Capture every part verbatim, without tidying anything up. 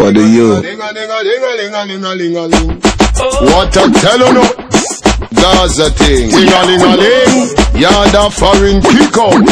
For the you. What I tell you no? Gaza thing. Ting-a-ling-a-ling. Yada foreign kick out.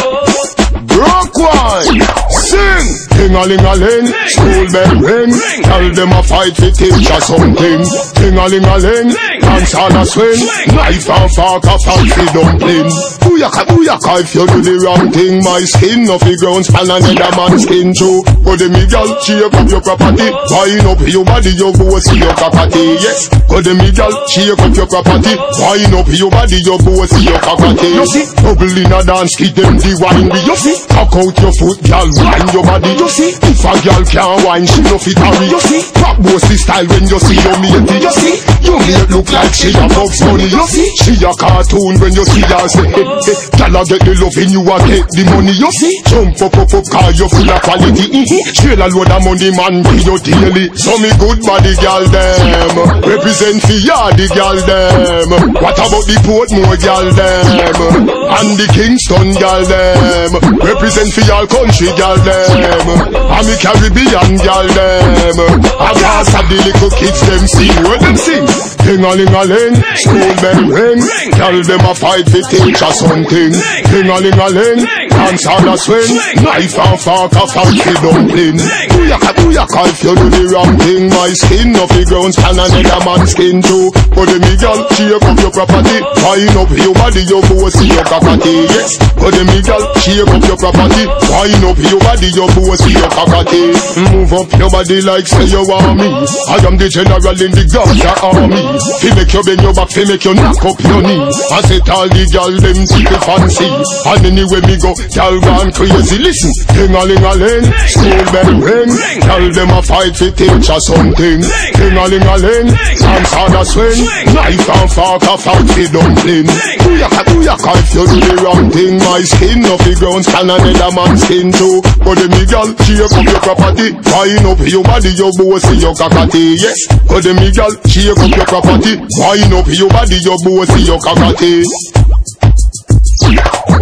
Broke wine. Sing. Ting-a-ling-a-ling. School bell ring. Tell them a fight for teach or something. Ting-a-ling-a-ling. Dance all a swing. Knife and fork a fancy dumpling. Booyaka, booyaka, if you do the wrong thing. My skin off the ground span another man's skin too. Go the middle, shake up your property. Wind up your body, you go see your cockatee. Yes, go the middle, shake up your property. Wind up your body, you go see your cockatee. You see, bubble in a dance, keep them the wine. You see, cock out your foot, girl, wind your body. You see, if a girl can't wine, she no fit hurry. You see, pop bossy style when you see your matey. You see, you mate look like she a Bugs Bunny. You see, she a cartoon when you see her say, hey, hey, girl a get the loving, you a get the money. You see, jump up, up, up, car you full of quality. Shell a load of money, man, be your daily. So me good body, girl, them represent for ya, the girl, them. What about the Portmore, girl, them? And the Kingston, girl, them represent for y'all country, girl, them. And the Caribbean, girl, them. And pass of the little kids, them sing. What them sing? Ting-a-ling-a-ling, school bell ring. Tell them a fight for teach or something. Ting-a-ling-a-ling, dance on a swing. Knife and fork a fancy dumpling. Booyaka, booyaka, if you do the wrong thing. My skin off the ground span another man's skin too. Go the middle, shake up your property. Wind up your body, you go see your cockatee. Yes, go the middle, shake up your property. Wind up your body, you go see your cockatee. Move up your body like say you want me. I am the general in the Gaza army. Fi make you bend your back, fi make you knock up your knee. I set all the gal them super fancy. And anywhere me go, gal gone crazy. Listen, ting-a-ling-a-ling, school bell ring. Tell them a fight fi teach or something. Ting-a-ling-a-ling, dance on a swing. Knife and fork a fancy dumpling. Booyaka, booyaka, if you do the wrong thing. My skin off the ground span another man's skin too. Go the middle, shake up your property. Wind up your body, you go see your cockatee. Yes, go the middle, shake up your property. Wind up your body, your boy see your cockatee.